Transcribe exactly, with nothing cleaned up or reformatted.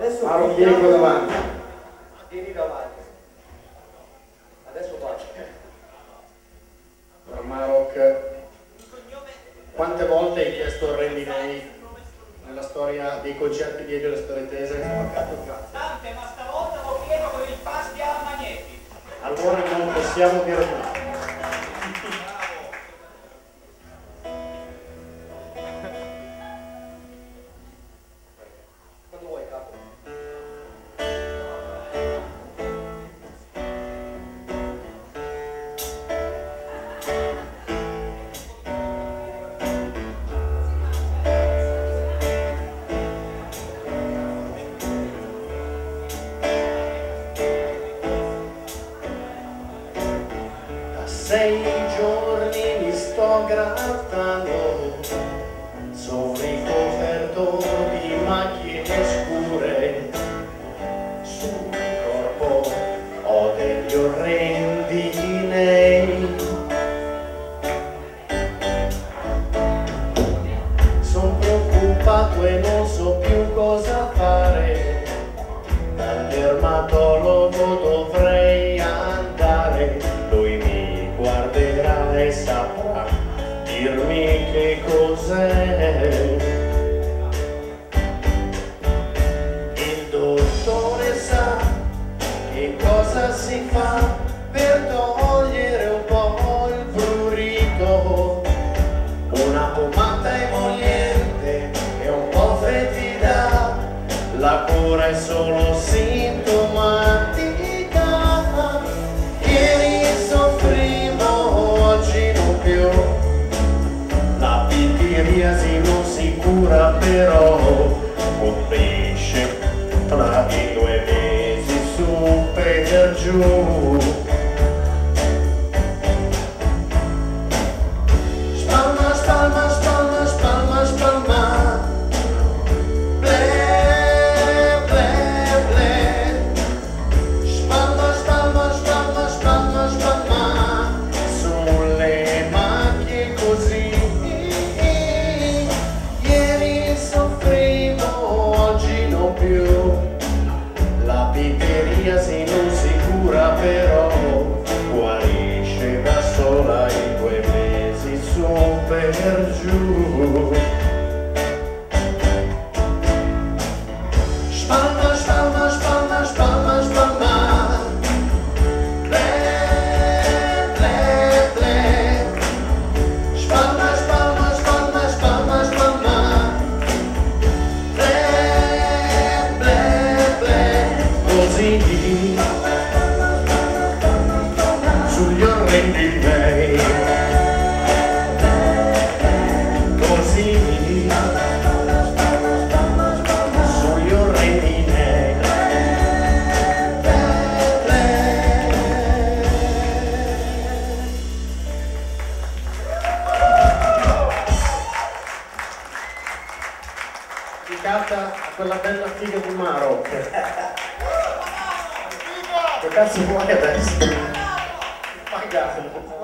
Adesso Maro, vieni qua davanti. Vieni davanti. Adesso qua. Marok, quante volte hai chiesto il Rendinei nella storia dei concerti di Elio e le Storie Tese? Tante, ma stavolta lo chiedo con il pasti alla Magnetti. Allora non possiamo dire no. Quando vuoi, capo. Sei giorni mi sto grattando, sono ricoperto di macchie scure, sul corpo ho degli orrendi nei. Sono preoccupato e non so più cosa fare, dal dermatologo dovrei andare, lui mi guarderà e saprà dirmi che cos'è. Il dottore sa che cosa si fa per togliere un po' il prurito, una pomata emoliente e un po' fetida, la cura è solo sintomatica. Ieri soffrivo, oggi non più, la pitiriasi non si cura però, colpisce tra i due mesi su per giù. Spalma, spalma, spalma, spalma, spalma, ble, ble, ble. Spalma, spalma, spalma, spalma, spalma, sulle macchie così. Ieri soffrivo, oggi non più, la pitteriasi non si cura però, guarisce da sola in due mesi su per giù. Spalma, spalma, spalma, spalma, spalma, ble, ble, ble. Spalma, spalma, spalma, spalma, spalma, ble, ble, ble. Così sugli orrendi miei, così sugli orrendi miei. Dedicata a quella bella figa di Marok. Che cazzo vuoi adesso? Magari.